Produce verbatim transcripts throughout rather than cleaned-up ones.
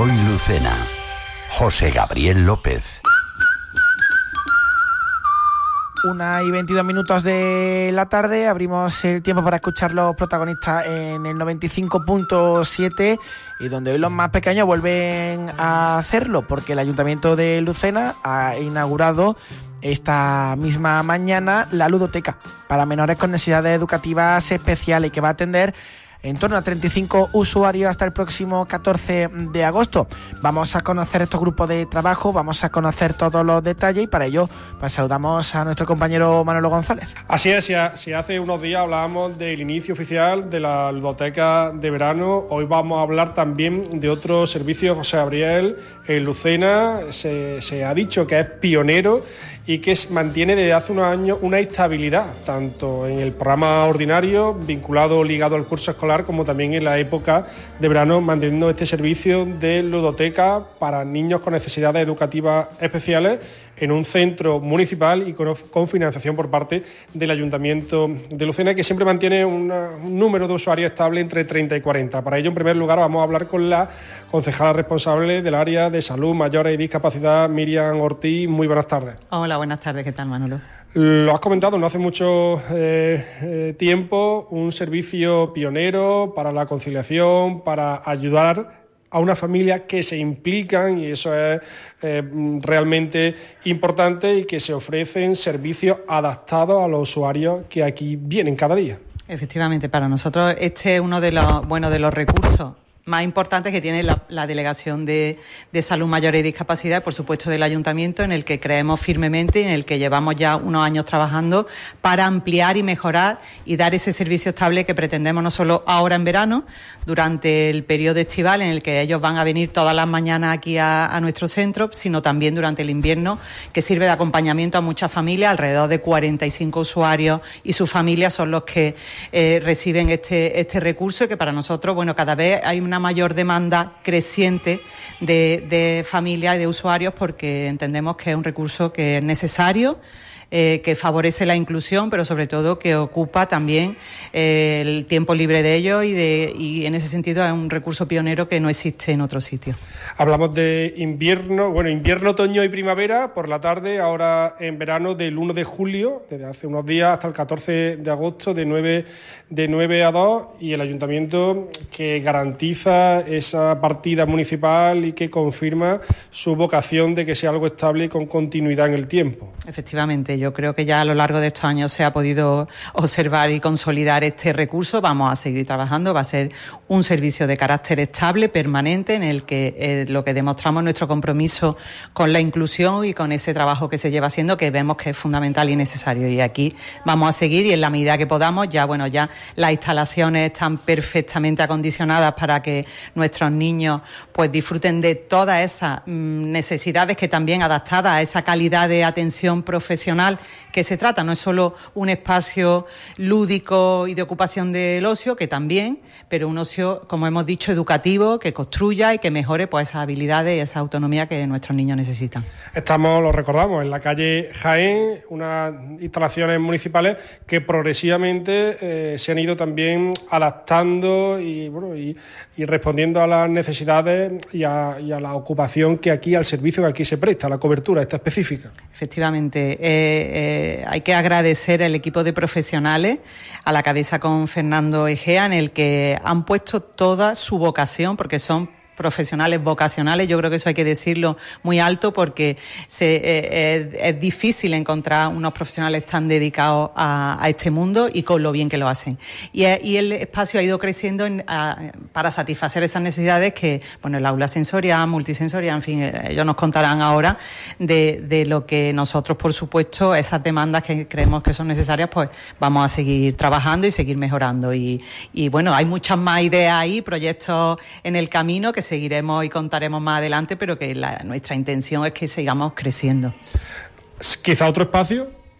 Hoy Lucena. José Gabriel López. Una y veintidós minutos de la tarde, abrimos el tiempo para escuchar los protagonistas en el noventa y cinco punto siete y donde hoy los más pequeños vuelven a hacerlo porque el Ayuntamiento de Lucena ha inaugurado esta misma mañana la ludoteca para menores con necesidades educativas especiales que va a atender en torno a treinta y cinco usuarios hasta el próximo catorce de agosto. Vamos a conocer estos grupos de trabajo, vamos a conocer todos los detalles y para ello pues saludamos a nuestro compañero Manolo González. Así es, si, si hace unos días hablábamos del inicio oficial de la ludoteca de verano, hoy vamos a hablar también de otro servicio, José Gabriel, en Lucena. Se, se ha dicho que es pionero y que mantiene desde hace unos años una estabilidad, tanto en el programa ordinario, vinculado, ligado al curso escolar, como también en la época de verano, manteniendo este servicio de ludoteca para niños con necesidades educativas especiales en un centro municipal y con, con financiación por parte del Ayuntamiento de Lucena, que siempre mantiene una, un número de usuarios estable entre treinta y cuarenta. Para ello, en primer lugar, vamos a hablar con la concejala responsable del área de salud, mayores y discapacidad, Miriam Ortiz. Muy buenas tardes. Hola, buenas tardes. ¿Qué tal, Manolo? Lo has comentado no hace mucho eh, eh, tiempo, un servicio pionero para la conciliación, para ayudar a una familia que se implican, y eso es eh, realmente importante, y que se ofrecen servicios adaptados a los usuarios que aquí vienen cada día. Efectivamente, para nosotros este es uno de los, bueno, de los recursos más importantes que tiene la, la Delegación de, de Salud, Mayores y Discapacidad, y por supuesto del Ayuntamiento, en el que creemos firmemente y en el que llevamos ya unos años trabajando para ampliar y mejorar y dar ese servicio estable que pretendemos no solo ahora en verano, durante el periodo estival en el que ellos van a venir todas las mañanas aquí a, a nuestro centro, sino también durante el invierno, que sirve de acompañamiento a muchas familias. Alrededor de cuarenta y cinco usuarios y sus familias son los que eh, reciben este, este recurso, y que para nosotros, bueno, cada vez hay una mayor demanda creciente de, de familias y de usuarios, porque entendemos que es un recurso que es necesario, eh, que favorece la inclusión, pero sobre todo que ocupa también eh, el tiempo libre de ellos, y, de, y en ese sentido es un recurso pionero que no existe en otros sitios. Hablamos de invierno, bueno, invierno, otoño y primavera por la tarde, ahora en verano del uno de julio, desde hace unos días hasta el catorce de agosto, de nueve, de nueve a dos, y el Ayuntamiento que garantiza esa partida municipal y que confirma su vocación de que sea algo estable y con continuidad en el tiempo. Efectivamente, yo creo que ya a lo largo de estos años se ha podido observar y consolidar este recurso. Vamos a seguir trabajando, va a ser un servicio de carácter estable, permanente, en el que eh, lo que demostramos nuestro compromiso con la inclusión y con ese trabajo que se lleva haciendo, que vemos que es fundamental y necesario. Y aquí vamos a seguir, y en la medida que podamos, ya bueno, ya las instalaciones están perfectamente acondicionadas para que nuestros niños pues disfruten de todas esas mmm, necesidades, que también adaptadas a esa calidad de atención profesional que se trata. No es solo un espacio lúdico y de ocupación del ocio, que también, pero un ocio, como hemos dicho, educativo, que construya y que mejore pues esas habilidades y esa autonomía que nuestros niños necesitan. Estamos, lo recordamos, en la calle Jaén, unas instalaciones municipales que progresivamente eh, se han ido también adaptando y, bueno, y, y respondiendo a las necesidades y a, y a la ocupación que aquí, al servicio que aquí se presta, la cobertura esta específica. Efectivamente, eh, eh, hay que agradecer al equipo de profesionales, a la cabeza con Fernando Egea, en el que han puesto toda su vocación, porque son profesionales vocacionales. Yo creo que eso hay que decirlo muy alto, porque se, eh, es, es difícil encontrar unos profesionales tan dedicados a, a este mundo y con lo bien que lo hacen. Y, y el espacio ha ido creciendo en, a, para satisfacer esas necesidades que, bueno, el aula sensorial, multisensorial, en fin, ellos nos contarán ahora de, de lo que nosotros, por supuesto, esas demandas que creemos que son necesarias, pues vamos a seguir trabajando y seguir mejorando. Y, y bueno, hay muchas más ideas ahí, proyectos en el camino que seguiremos y contaremos más adelante, pero que la, nuestra intención es que sigamos creciendo. ¿Quizá otro espacio?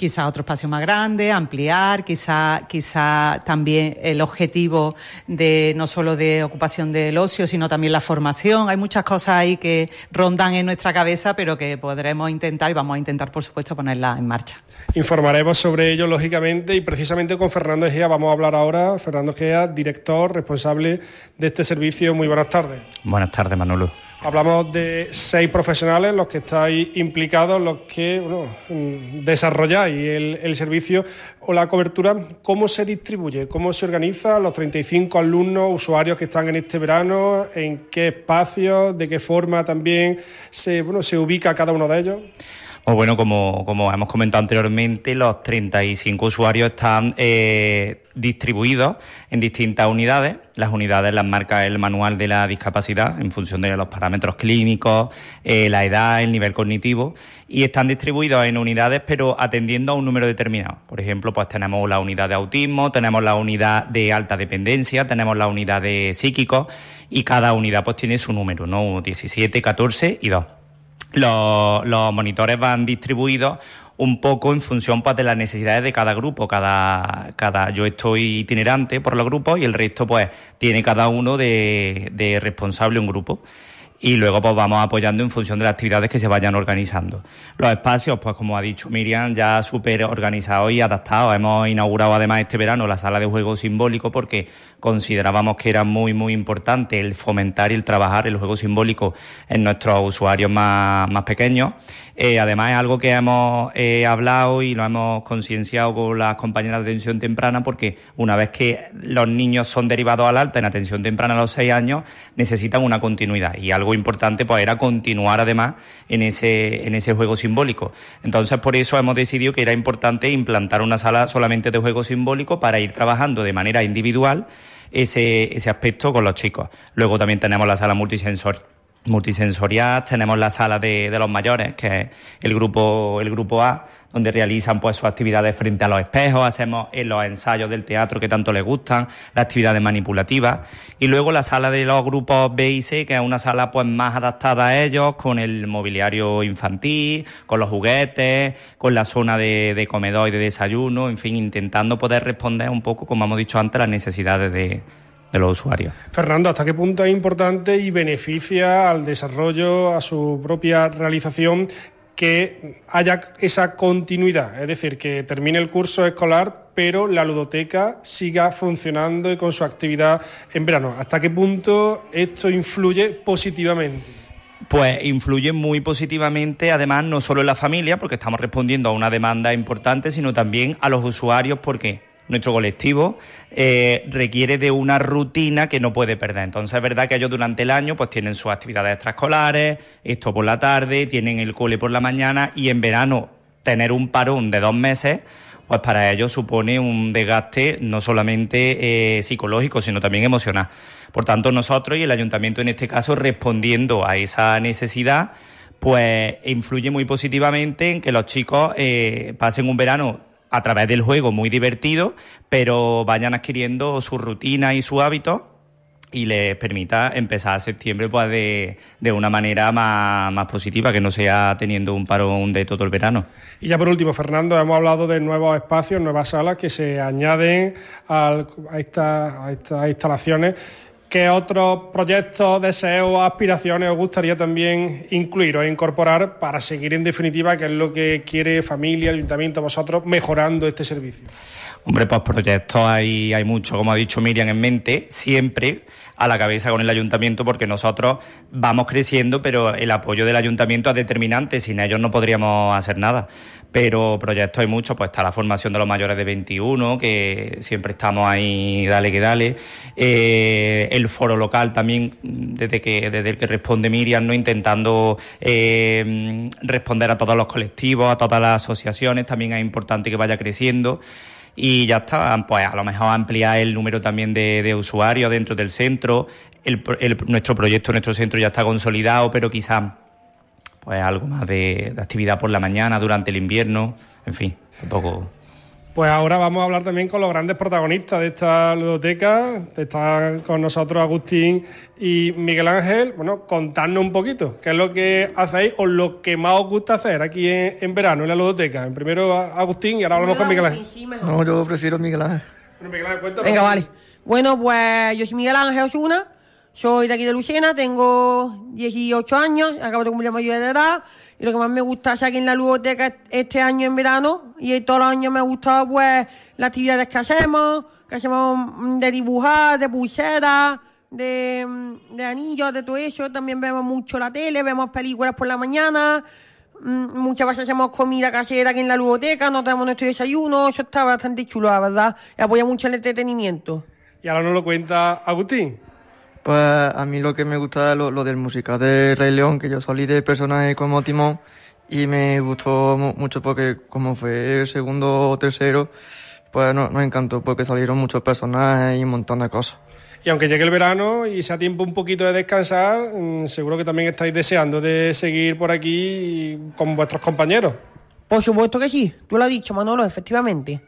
quizá otro espacio más grande, ampliar, quizá, quizá también el objetivo de no solo de ocupación del ocio, sino también la formación. Hay muchas cosas ahí que rondan en nuestra cabeza, pero que podremos intentar y vamos a intentar, por supuesto, ponerlas en marcha. Informaremos sobre ello, lógicamente, y precisamente con Fernando Egea vamos a hablar ahora. Fernando Egea, director, responsable de este servicio. Muy buenas tardes. Buenas tardes, Manolo. Hablamos de seis profesionales, los que estáis implicados, los que bueno, desarrolláis el, el servicio o la cobertura. ¿Cómo se distribuye? ¿Cómo se organiza los treinta y cinco alumnos, usuarios que están en este verano? ¿En qué espacios? ¿De qué forma también se, bueno, se ubica cada uno de ellos? O bueno, como, como hemos comentado anteriormente, los treinta y cinco usuarios están eh, distribuidos en distintas unidades. Las unidades las marca el manual de la discapacidad en función de los parámetros clínicos, eh, la edad, el nivel cognitivo, y están distribuidos en unidades pero atendiendo a un número determinado. Por ejemplo, pues tenemos la unidad de autismo, tenemos la unidad de alta dependencia, tenemos la unidad de psíquicos, y cada unidad pues tiene su número, ¿no? diecisiete, catorce y dos. Los, los monitores van distribuidos un poco en función pues, de las necesidades de cada grupo. Cada, cada, yo estoy itinerante por los grupos y el resto pues tiene cada uno de, de responsable un grupo. Y luego pues vamos apoyando en función de las actividades que se vayan organizando. Los espacios, pues como ha dicho Miriam, ya súper organizados y adaptados. Hemos inaugurado además este verano la sala de juego simbólico porque considerábamos que era muy muy importante el fomentar y el trabajar el juego simbólico en nuestros usuarios más, más pequeños. Eh, además es algo que hemos eh, hablado y lo hemos concienciado con las compañeras de atención temprana, porque una vez que los niños son derivados al alta en atención temprana a los seis años, necesitan una continuidad, y algo importante pues era continuar además en ese, en ese juego simbólico. Entonces por eso hemos decidido que era importante implantar una sala solamente de juego simbólico para ir trabajando de manera individual ese, ese aspecto con los chicos. Luego también tenemos la sala multisensorial. multisensorial, tenemos la sala de, de los mayores, que es el grupo, el grupo A, donde realizan pues sus actividades frente a los espejos, hacemos en los ensayos del teatro que tanto les gustan, las actividades manipulativas, y luego la sala de los grupos B y C, que es una sala pues más adaptada a ellos, con el mobiliario infantil, con los juguetes, con la zona de, de comedor y de desayuno, en fin, intentando poder responder un poco, como hemos dicho antes, las necesidades de de los usuarios. Fernando, ¿hasta qué punto es importante y beneficia al desarrollo, a su propia realización, que haya esa continuidad? Es decir, que termine el curso escolar, pero la ludoteca siga funcionando y con su actividad en verano. ¿Hasta qué punto esto influye positivamente? Pues influye muy positivamente, además, no solo en la familia, porque estamos respondiendo a una demanda importante, sino también a los usuarios, porque nuestro colectivo eh, requiere de una rutina que no puede perder. Entonces es verdad que ellos durante el año pues tienen sus actividades extraescolares, esto por la tarde, tienen el cole por la mañana, y en verano tener un parón de dos meses pues para ellos supone un desgaste no solamente eh, psicológico, sino también emocional. Por tanto, nosotros y el ayuntamiento en este caso, respondiendo a esa necesidad, pues influye muy positivamente en que los chicos eh, pasen un verano a través del juego muy divertido, pero vayan adquiriendo su rutina y su hábito, y les permita empezar septiembre pues de, de una manera más, más positiva, que no sea teniendo un parón de todo el verano. Y ya por último, Fernando, hemos hablado de nuevos espacios, nuevas salas que se añaden al, a, esta, a estas instalaciones. ¿Qué otros proyectos, deseos, aspiraciones os gustaría también incluir o incorporar para seguir, en definitiva, qué es lo que quiere familia, ayuntamiento, vosotros, mejorando este servicio? Hombre, pues proyectos hay, hay mucho, como ha dicho Miriam, en mente, siempre a la cabeza con el ayuntamiento, porque nosotros vamos creciendo, pero el apoyo del ayuntamiento es determinante, sin ellos no podríamos hacer nada. Pero proyectos hay muchos, pues está la formación de los mayores de veintiuno, que siempre estamos ahí, dale que dale. Eh, el foro local también, desde que desde el que responde Miriam, no intentando eh, responder a todos los colectivos, a todas las asociaciones, también es importante que vaya creciendo. Y ya está, pues a lo mejor ampliar el número también de, de usuarios dentro del centro. El, el, nuestro proyecto, nuestro centro ya está consolidado, pero quizás pues algo más de, de actividad por la mañana, durante el invierno, en fin, un poco. Pues ahora vamos a hablar también con los grandes protagonistas de esta ludoteca. Están con nosotros Agustín y Miguel Ángel. Bueno, contadnos un poquito qué es lo que hacéis o lo que más os gusta hacer aquí en, en verano en la ludoteca. En primero Agustín y ahora hablamos con Miguel Ángel. No, yo prefiero Miguel Ángel. Bueno, Miguel Ángel, cuéntame. Venga, vale. Bueno, pues yo soy Miguel Ángel Osuna, soy de aquí de Lucena, tengo dieciocho años, acabo de cumplir la mayoría de edad, y lo que más me gusta es aquí en la ludoteca este año en verano, y todos los años me ha gustado pues las actividades que hacemos, que hacemos de dibujar, de pulseras, de, de anillos, de todo eso. También vemos mucho la tele, vemos películas por la mañana, muchas veces hacemos comida casera aquí en la ludoteca, nos damos nuestro desayuno, eso está bastante chulo, la verdad, y apoya mucho el entretenimiento. Y ahora nos lo cuenta Agustín. Pues a mí lo que me gusta es lo, lo del musical de Rey León, que yo salí de personaje como Timón y me gustó mu- mucho porque como fue el segundo o tercero, pues no, nos encantó porque salieron muchos personajes y un montón de cosas. Y aunque llegue el verano y sea tiempo un poquito de descansar, seguro que también estáis deseando de seguir por aquí con vuestros compañeros. Por supuesto que sí, tú lo has dicho, Manolo, efectivamente.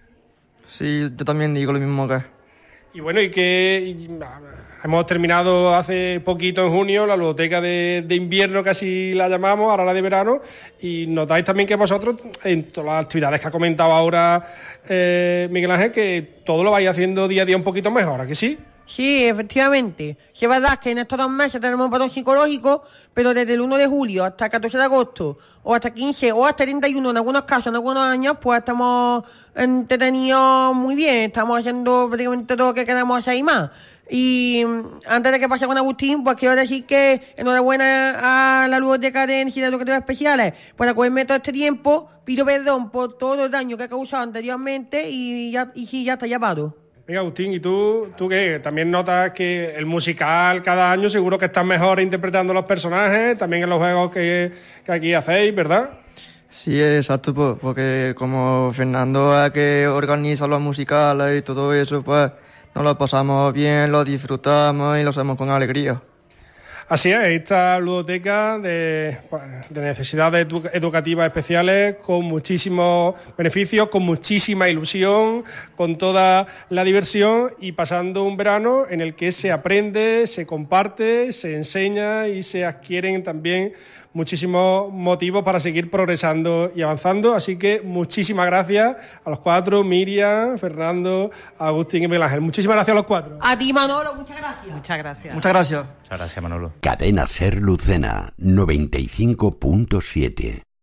Sí, yo también digo lo mismo que... Y bueno, y que y, hemos terminado hace poquito en junio la ludoteca de, de invierno, que así la llamamos, ahora la de verano, y notáis también que vosotros, en todas las actividades que ha comentado ahora eh, Miguel Ángel, que todo lo vais haciendo día a día un poquito mejor, ¿a que sí? Sí, efectivamente. Sí, es verdad que en estos dos meses tenemos un parón psicológico, pero desde el uno de julio hasta el catorce de agosto, o hasta quince, o hasta treinta y uno, en algunos casos, en algunos años, pues estamos entretenidos muy bien, estamos haciendo prácticamente todo lo que queremos hacer y más. Y antes de que pase con Agustín, pues quiero decir que enhorabuena a la ludoteca de Energías Educativas Especiales por acogerme todo este tiempo. Pido perdón por todo el daño que he causado anteriormente y ya, y sí, ya está llamado. Venga, Agustín, ¿y tú, tú qué? ¿También notas que el musical cada año seguro que estás mejor interpretando los personajes, también en los juegos que, que aquí hacéis, ¿verdad? Sí, exacto, pues, porque como Fernando es el que organiza los musicales y todo eso, pues nos lo pasamos bien, lo disfrutamos y lo hacemos con alegría. Así es, esta ludoteca de, de necesidades edu- educativas especiales con muchísimos beneficios, con muchísima ilusión, con toda la diversión y pasando un verano en el que se aprende, se comparte, se enseña y se adquieren también muchísimos motivos para seguir progresando y avanzando. Así que muchísimas gracias a los cuatro, Miriam, Fernando, Agustín y Miguel Ángel. Muchísimas gracias a los cuatro. A ti, Manolo, muchas gracias. Muchas gracias. Muchas gracias. Muchas gracias, Manolo. Cadena Ser Lucena noventa y cinco punto siete.